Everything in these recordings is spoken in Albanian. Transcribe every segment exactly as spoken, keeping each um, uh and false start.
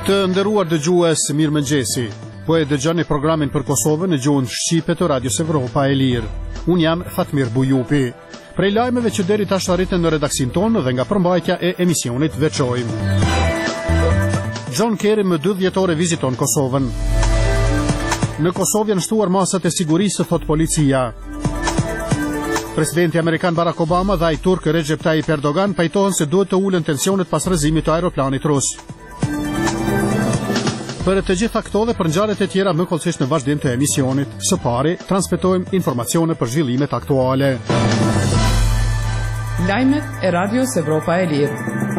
Të nderuar dëgjues, mirëmëngjesi. Po e dëgjoni programin për Kosovën në gjuhën shqipe të Radios Evropa e Lirë. Unë jam Fatmir Bujupi. Prej lajmeve që deri tash arritën në redaksin tonë dhe nga përmbajtja e emisionit veçojmë. John Kerry më dy dhjetore viziton Kosovën. Në Kosovë janë shtuar masat e sigurisë, thot policia. Presidenti Amerikan Barack Obama dhe ai turk Recep Tayyip Erdogan pajtohen se duhet të ulen tensionet pas rrëzimit të aeroplanit rus. Për të gjitha këto dhe për ngjarjet e tjera më kollësisht në vazhdim të emisionit. Së pari, transmetojmë informacione për zhvillimet aktuale. Lajmet e Radios Evropa e Lirë.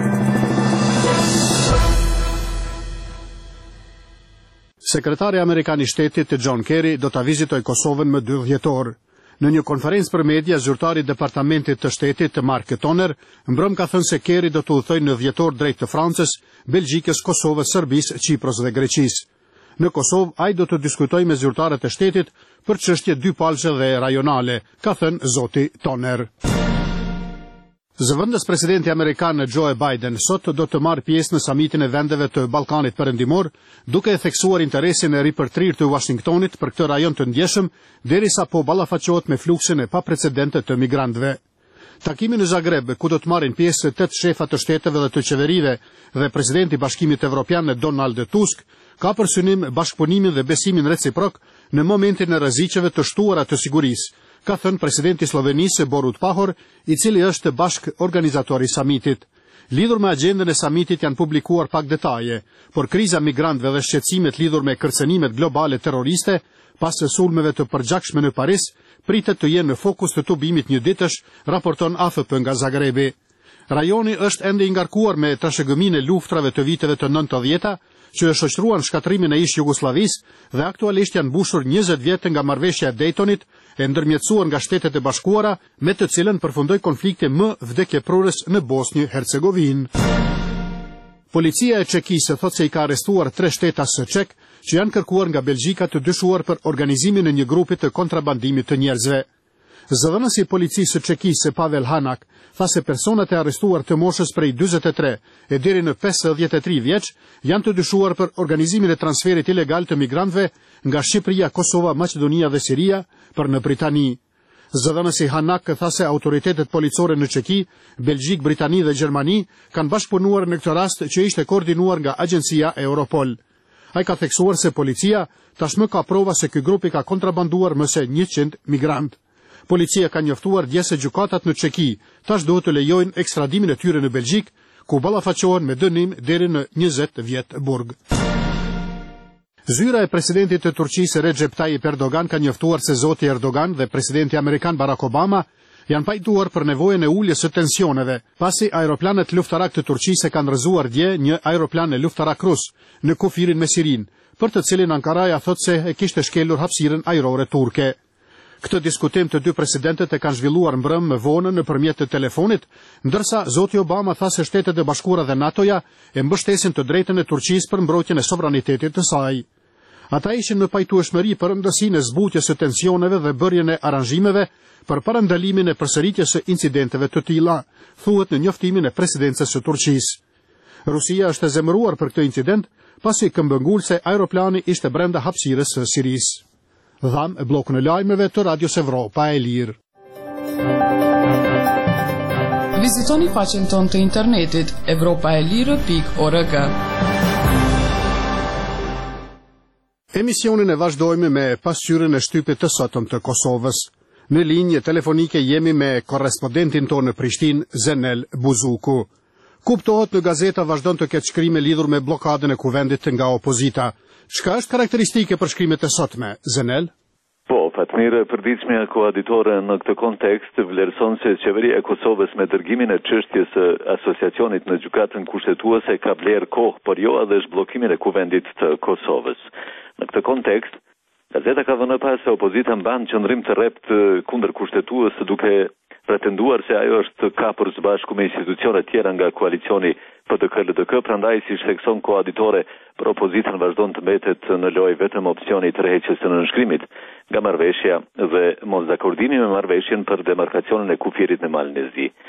Sekretari Amerikan i Shtetit John Kerry do ta vizitojë Kosovën më dy dhjetor. Në një konferencë për media, zyrtari i Departamentit të Shtetit Mark Toner mbrëm ka thënë se Kerry do të udhëtojë në dhjetor drejt të Francës, Belgjikës, Kosovës, Serbisë, Çipros dhe Greqisë. Në Kosovë ai do të diskutojë me zyrtarët e shtetit për çështje dypalëshe dhe rajonale, ka thënë zoti Toner. Zëvendës presidenti amerikan Joe Biden sot do të marrë pjesë në samitin e vendeve të Ballkanit Perëndimor, duke e theksuar interesin e ripërtrirë të Washingtonit për këtë rajon të ndjeshëm, derisa po ballafaqohet me fluksin e paprecedente të migrantëve. Takimi në Zagreb, ku do të marrin pjesë tetë shefa të shteteve dhe të qeverive dhe presidenti i Bashkimit Evropian Donald Tusk, ka për synim bashkëpunimin dhe besimin reciprok në momentin e rreziqeve të shtuara të sigurisë, ka thënë presidenti i Slovenisë Borut Pahor, i cili është bashkë organizatori i samitit. Lidhur me agjendën e samitit janë publikuar pak detaje, por kriza migrantëve dhe shqetësimet lidhur me kërcënimet globale terroriste pas sulmeve të përgjakshme në Paris pritet të jenë në fokus të tubimit njëditësh, raporton A F P nga Zagrebi. Rajoni është ende i ngarkuar me trashëgëminë e luftrave të viteve të nëntëdhjeta, që e shoqëruan shkatrimin e ish Jugosllavisë dhe aktualisht janë mbushur njëzet vjet nga marrëveshja e Daytonit, e ndërmjetësuar nga Shtetet e Bashkuara, me të cilën përfundoi konflikti më vdekjeprurës në Bosnjë Hercegovinë. Policia e Çekisë thotë se i ka arrestuar tre shtetas çek që janë kërkuar nga Belgjika të dyshuar për organizimin e një grupi të kontrabandimit të njerëzve. Zëvendësi i policisë së Çekisë Pavel Hanak tha se personat e arrestuar të moshës prej dyzet e tre e deri në pesëdhjetë e tri vjeç janë të dyshuar për organizimin e transferit ilegal të migrantëve nga Shqipëria, Kosova, Maqedonia dhe Siria për në Britani. Zëvendësi Hanak tha se autoritetet policore në Çeki, Belgjik, Britani dhe Gjermani kanë bashkëpunuar në këtë rast që ishte koordinuar nga agjencia Europol. Ai ka theksuar se policia tashmë ka prova se ky grup i ka kontrabanduar më se njëqind migrantë. Policia ka njoftuar dje se gjykatat në Çeki tash duhet të lejojnë ekstradimin e tyre në Belgjik, ku ballafaqohen me dënim deri në njëzet vjet burg. Zyra e presidentit të Turqisë Recep Tayyip Erdogan ka njoftuar se zoti Erdogan dhe presidenti amerikan Barack Obama janë pajtuar për nevojën e uljes së tensioneve, pasi aeroplanet luftarak të Turqisë kanë rrëzuar dje një aeroplan e luftarak rus në kufirin me Sirin, për të cilin Ankaraja thotë se e kishte shkelur hapësirën ajrore turke. Këtë diskutim të dy presidentët e kanë zhvilluar mbrëm më vonë nëpërmjet të telefonit, ndërsa zoti Obama tha se Shtetet e Bashkuara dhe NATO-ja e mbështesin të drejtën e Turqisë për mbrojtjen e sovranitetit të saj. Ata ishin në pajtueshmëri për rëndësinë e zbutjes së tensioneve dhe bërjen e aranzhimeve për parandalimin e përsëritjes së incidenteve të tilla, thuhet në njoftimin e presidencës së Turqisë. Rusia është e zemëruar për këtë incident, pasi këmbëngulse aeroplani ishte brenda hapësirës së Sirisë. Dham e blokun e lajmeve të Radios Evropa e Lirë. Vizitoni faqen tonë të internetit evropaelire pikë org. Emisionin e vazhdojmë me pasqyrën e shtypit të sotëm të Kosovës. Në linjë telefonike jemi me korrespondentin tonë në Prishtinë, Zenel Buzuku. Kuptohet në gazeta vazhdon të ketë shkrime lidhur me blokadën e kuvendit nga opozita. Çka është karakteristike për shkrimet e sotme, Zenel? Po, Fatmir, përditshmja koaditore në këtë kontekst vlerëson se qeveria e Kosovës me dërgimin e çështjes së asociacionit në gjykatën kushtetuese ka blerë kohë, por jo edhe zhbllokimin e kuvendit të Kosovës. Në këtë kontekst, gazeta ka dhënë pas se opozita mban qëndrim të rrept kundër kushtetues duke pretenduar se ajo është kapur së bashku me institucione tjera nga koalicioni P D K L D K, prandaj si thekson koaditore, për opozitën vazhdon të mbetet në lojë vetëm opsioni i tërheqjes së nënshkrimit nga marrëveshja dhe mosdakordimi me marrëveshjen për demarkacionin e kufirit në Malin e Zi.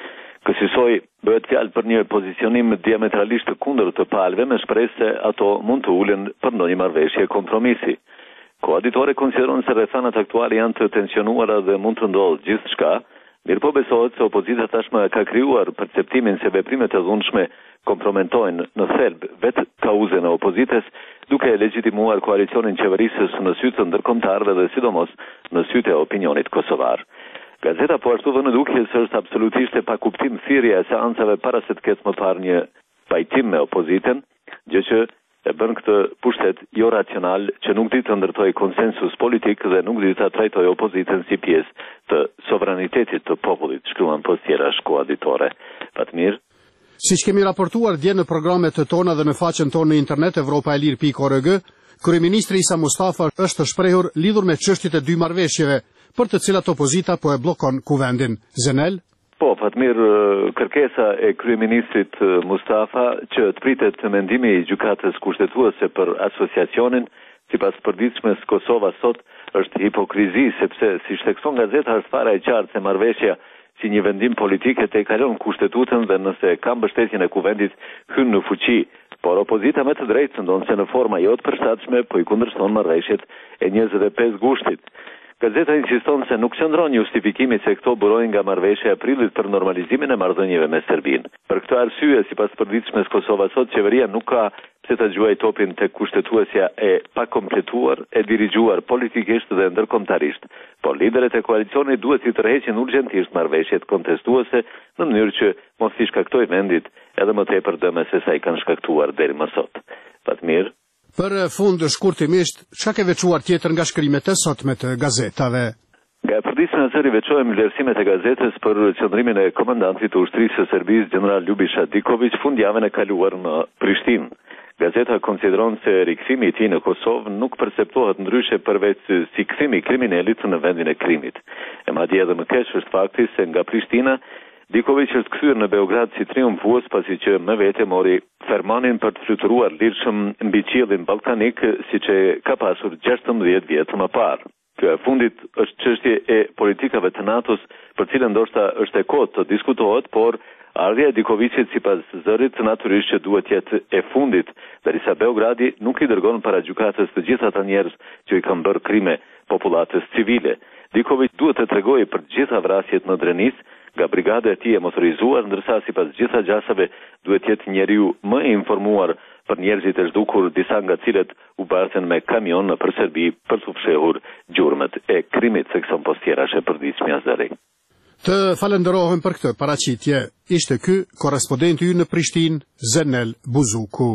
Kësaj bëhet fjalë për një pozicionim diametralisht të kundërt të palëve me shpresë se ato mund të ulen për ndonjë marrëveshje kompromisi. Koaditore konsideron se rrethanat aktuale janë të tensionuara dhe mund të ndodhë gjithçka, mirë po besohet se opozita tashmë ka krijuar perceptimin se veprimet e dhunshme kompromentojnë në thelb vetë kauzën e opozitës, duke legjitimuar koalicionin qeverisës në sy të ndërkombëtarëve dhe sidomos në sy të opinionit kosovar. Gazeta po ashtu vënë duke se është absolutisht e pakuptim thirrja e seancave para se të ketë më parë një pajtim me opozitën, gjë që e bën këtë pushtet jo racional që nuk di të ndërtoj konsensus politik dhe nuk di të trajtoj opozitën si pjesë të sovranitetit të popullit, shkruan postjera shkoaditore. Fatmir. Siç kemi raportuar dje në programet të tona dhe në faqen tonë në internet evropaelir pikë org, kryeministri Isa Mustafa është shprehur lidhur me çështjet e dy marrëveshjeve, për të cilat opozita po e bllokon kuvendin. Zenel? Po, Fatmir, kërkesa e kryeministrit Mustafa që të pritet mendimi i gjykatës kushtetuese për asociacionin, sipas përditshmes Kosova sot, është hipokrizi sepse si shtekson gazeta është fara e qartë se marrëveshja si një vendim politik e tejkalon kushtetutën dhe nëse ka mbështetjen e kuvendit hyn në fuqi, por opozita me të drejtë ndonë se në forma jo të përshtatshme po i kundërshton marrëveshjet e njëzet e pesë gushtit. Gazeta insiston se nuk qëndron justifikimi se këto burojnë nga marrëveshja e aprillit për normalizimin e marrëdhënieve me Serbinë. Për këtë arsye, sipas përditshmes Kosova sot, qeveria nuk ka pse ta gjuajë topin tek kushtetuesja e pakompletuar, e dirigjuar politikisht dhe ndërkombëtarisht. Por liderët e koalicionit duhet të tërheqin urgjentisht marrëveshjet kontestuese në mënyrë që mos i shkaktoj vendit edhe më tepër dëme se sa i kanë shkaktuar deri më sot. Fatmir. Për fund shkurtimisht, çka ke veçuar tjetër nga shkrimet e sotme të gazetave? Nga përditshmja e së veçojmë vlerësimet e gazetës për qëndrimin e komandantit të ushtrisë së Serbisë, general Ljubiša Diković, fundjavën e kaluar në Prishtinë. Gazeta konsideron se rikthimi i tij në Kosovë nuk perceptohet ndryshe përveç si kthimi i kriminalit në vendin e krimit. E madje edhe më keq është fakti se nga Prishtina Diković është kthyer në Beograd si triumfues pasi që me vete mori fermanin për të fluturuar lirshëm mbi qiellin ballkanik, siç e ka pasur gjashtëmbëdhjetë vjet më parë. Kjo e fundit është çështje e politikave të NATO-s, për cilën ndoshta është e kohë të diskutohet, por ardhja e Dikovićit sipas zërit natyrisht që duhet jetë e fundit, derisa Beogradi nuk i dërgon para gjykatës të gjithë ata njerëz që i kanë bërë krime popullatës civile. Diković duhet të tregojë për të gjitha vrasjet në Drenis nga brigada e tij e motorizuar, ndërsa sipas gjitha gjasave duhet jetë njeriu më i informuar për njerëzit e zhdukur, disa nga cilët u bartën me kamion në për Serbi për të fshehur gjurmët e krimit, sekson postjera e përditshmja zëri. Të falenderohem për këtë paraqitje. Ishte ky korrespondenti ynë në Prishtinë, Zenel Buzuku.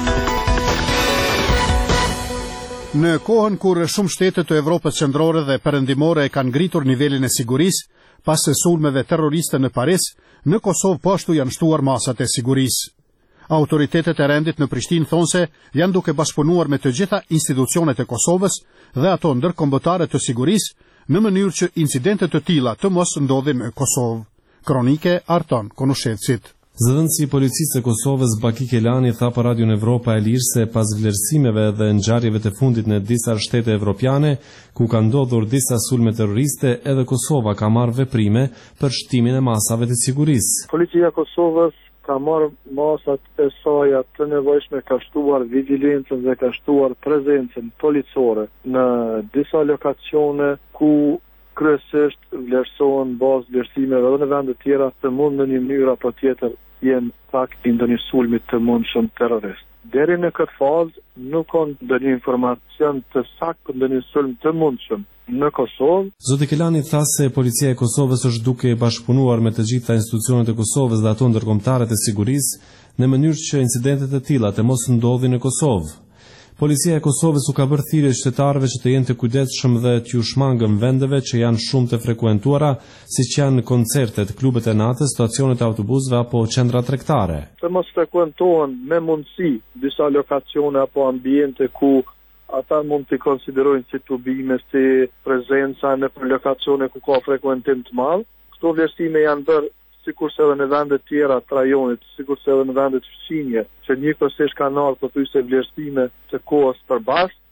Në kohën kur shumë shtete të Evropës qendrore dhe perëndimore e kanë ngritur nivelin e sigurisë pas së sulmeve terroriste në Paris, në Kosovë po ashtu janë shtuar masat e sigurisë. Autoritetet e rendit në Prishtinë thonë se janë duke bashkëpunuar me të gjitha institucionet e Kosovës dhe ato ndërkombëtare të sigurisë në mënyrë që incidente të tilla të mos ndodhin në Kosovë. Kronike Arton Konushevcit. Zëdhënësi i policisë e Kosovës Baki Kelani tha për Radion Evropa e Lirë se pas vlerësimeve dhe ngjarjeve të fundit në disa shtete evropiane, ku ka ndodhur disa sulme terroriste, edhe Kosova ka marrë veprime për shtimin e masave të sigurisë. Policia e Kosovës ka marrë masat e saj të nevojshme, ka shtuar vigjilencën dhe ka shtuar prezencën policore në disa lokacione ku kryesisht vlerësohen bazë vlerësimeve dhe në vende të tjera të mund në një mënyrë apo tjetër jenë pak i ndonjë sulmit të mundshëm terrorist. Deri në këtë fazë nuk ka ndonjë informacion të saktë për ndonjë sulm të mundshëm në Kosovë. Zoti Kelani tha se policia e Kosovës është duke bashkëpunuar me të gjitha institucionet e Kosovës dhe ato ndërkombëtare të sigurisë në mënyrë që incidentet e tilla të mos ndodhin në Kosovë. Policia e Kosovës u ka bërë thirrje qytetarëve që të jenë të kujdesshëm dhe të u shmangën vendeve që janë shumë të frekuentuara, siç janë koncertet, klubet e natës, stacionet e autobusëve apo qendra tregtare. Të mos frekuentohen me mundësi disa lokacione apo ambiente ku ata mund të konsiderojnë si tubime, si prezenca në lokacione ku ka frekuentim të madh. Këto vlerësime janë bërë sikurse edhe në vendet tjera të rajonit, sikurse edhe në vendet fqinje, që njëkohësisht kanë ardhur pothuajse vlerësime të kohës përbashkë,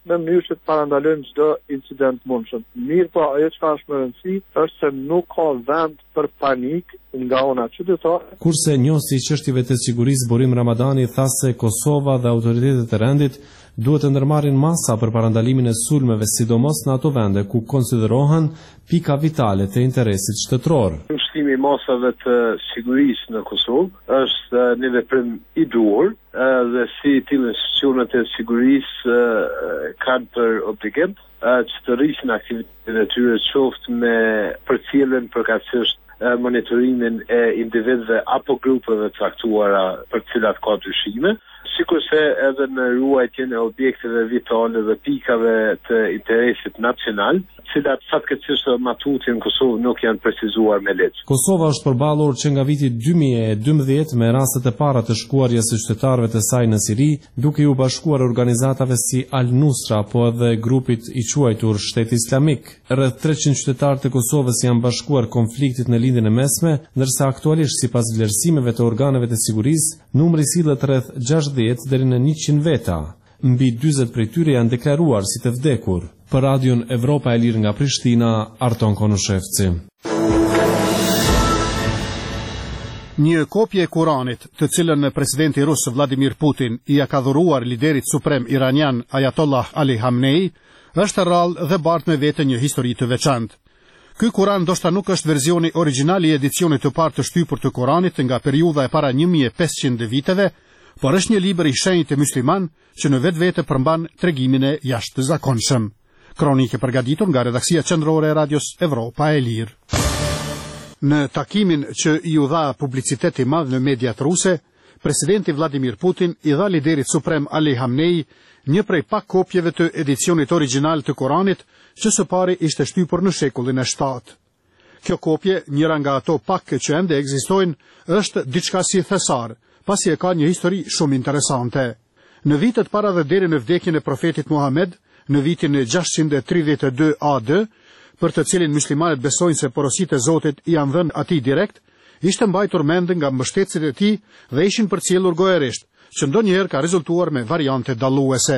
në mënyrë që të parandalojmë çdo incident mundshëm. Mirë po, ajo që është më rëndësi është se nuk ka vend për panik nga ona qytetare. Kurse njohësi i çështjeve të sigurisë Burim Ramadani tha se Kosova dhe autoritetet e rendit duhet të ndërmarrin masa për parandalimin e sulmeve, sidomos në ato vende ku konsiderohen pika vitale të interesit shtetëror. Mbështimi i masave të sigurisë në Kosovë është një veprim i duhur dhe si të institucionet e sigurisë kanë për obligim që të rrisin aktivitetin e tyre qoftë me përcjelljen përkatësisht monitorimin e individëve apo grupeve të caktuara për të cilat ka dyshime, sikurse edhe në ruajtjen e objekteve vitale dhe pikave të interesit nacional, cilat fatkeqësisht matuti në Kosovë nuk janë precizuar me ligj. Kosova është përballur që nga viti dy mijë e dymbëdhjetë me rastet e para të shkuarjes së qytetarëve të saj në Siri, duke u bashkuar organizatave si Al-Nusra apo edhe grupit i quajtur Shteti Islamik. Rreth treqind qytetarë të Kosovës janë bashkuar konfliktit në lindjen e mesme, ndërsa aktualisht sipas vlerësimeve të organeve të sigurisë, numri sillet rreth gjashtëdhjetë deri në njëqind veta. Mbi dyzet prej tyre janë deklaruar si të vdekur. Për Radion Evropa e Lirë nga Prishtina, Arton Konushevci. Një kopje e Kuranit, të cilën presidenti rus Vladimir Putin i ka dhuruar liderit suprem iranian Ayatollah Ali Khamenei, është rrallë dhe bart me vete një histori të veçantë. Ky Kuran ndoshta nuk është verzioni origjinal i edicionit të parë të shtypur të Kuranit nga periudha e para një mijë e pesëqind viteve, por është një libër i shenjtë musliman që në vetvete përmban tregimin e jashtëzakonshëm. Kronike përgatitur nga redaksia qendrore e Radios Evropa e Lirë. Në takimin që i u dha publicitet i madh në mediat ruse, presidenti Vladimir Putin i dha liderit suprem Ali Khamenei një prej pak kopjeve të edicionit origjinal të Kuranit që së pari ishte shtypur në shekullin e shtatë. Kjo kopje, njëra nga ato pak që ende ekzistojnë, është diçka si thesar, pasi e ka një histori shumë interesante. Në vitet para dhe deri në vdekjen e profetit Muhammed, në vitin gjashtëqind e tridhjetë e dy A D, për të cilin muslimanët besojnë se porositë e Zotit i janë dhënë atij direkt, ishte mbajtur mend nga mbështetësit e tij dhe ishin përcjellur gojerisht, që ndonjëherë ka rezultuar me variante dalluese.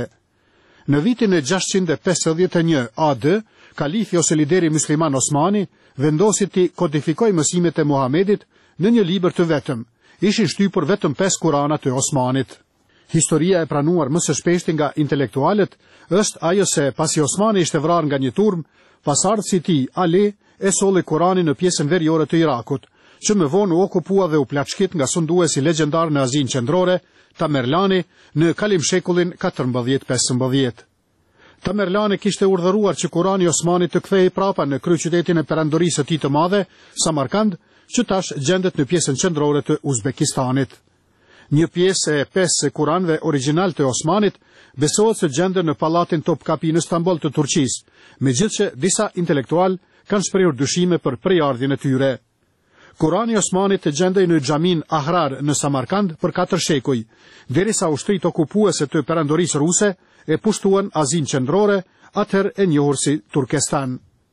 Në vitin e gjashtëqind e pesëdhjetë e një A D, kalifi ose lideri musliman Osmani vendosi të kodifikojë mësimet e Muhamedit në një libër të vetëm. Ishin shtypur vetëm pesë Kurana të Osmanit. Historia e pranuar më së shpeshti nga intelektualët është ajo se pasi Osmani ishte vrarë nga një turm, pasardhësi i tij Ali e solli Kuranin në pjesën veriore të Irakut, që më vonë u okupua dhe u plaçkit nga sunduesi legjendar në Azinë Qendrore, Tamerlani, në kalim shekullin katërmbëdhjetë pesëmbëdhjetë. Tamerlani kishte urdhëruar që Kurani i Osmanit të kthehej prapa në kryeqytetin e perandorisë së tij të madhe, Samarkand, që tash gjendet në pjesën qendrore të Uzbekistanit. Një pjesë e pesë Kuranëve origjinal të Osmanit besohet se gjenden në pallatin Topkapi në Stamboll të Turqisë, megjithëse disa intelektual kanë shprehur dyshime për prejardhjen e tyre. Kurani i Osmanit të gjendej në xhamin Ahrar në Samarkand për katër shekuj, derisa ushtrit okupuese të perandorisë ruse e pushtuan Azinë Qendrore, atëherë e njohur si Turkestan.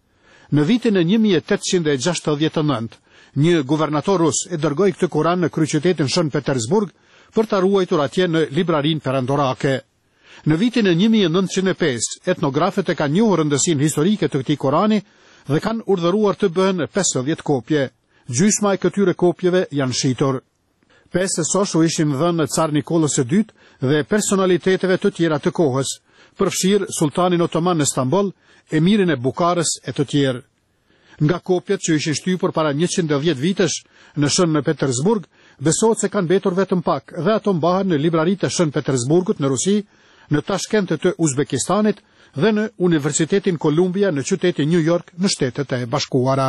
Në vitin e një mijë e tetëqind e gjashtëdhjetë e nëntë, një guvernator rus e dërgoi këtë Kuran në kryeqytetin Shën Petersburg për ta ruajtur atje në librarinë perandorake. Në vitin e një mijë e nëntëqind e pesë, etnografët e kanë njohur rëndësinë historike të këtij Kurani dhe kanë urdhëruar të bëhen pesëdhjetë kopje. Gjysma e këtyre kopjeve janë shitur. Pesë soshu ishin dhënë Car Nikolos së dytë dhe personaliteteve të tjera të kohës, përfshirë Sultanin Otoman në Stamboll, emirin e Bukarës e të tjerë. Nga kopjet që ishin shtypur para njëqind e dhjetë vitesh në Shën në Petersburg, besohet se kanë mbetur vetëm pak dhe ato mbahen në libraritë e Shën Petersburgut në Rusi, në Tashkent të Uzbekistanit dhe në Universitetin Columbia në qytetin New York në Shtetet e Bashkuara.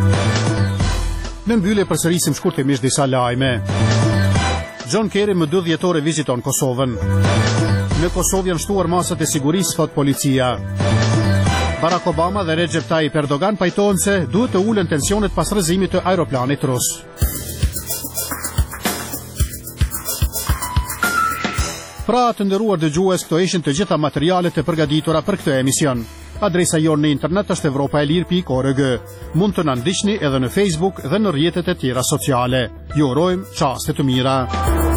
Në mbyllje përsërisim shkurtimisht disa lajme. John Kerry më dy dhjetore viziton Kosovën. Në Kosovë janë shtuar masat e sigurisë, thot policia. Barack Obama dhe Recep Tayyip Erdogan pajtohen se duhet të ulen tensionet pas rrëzimit të aeroplanit rus. Pra të nderuar dëgjues, këto ishin të gjitha materialet e përgatitura për këtë emision. Adresa jonë në internet është evropa e lirë pikë org. Mund të na ndiqni edhe në Facebook dhe në rrjetet e tjera sociale. Ju urojmë çaste të mira.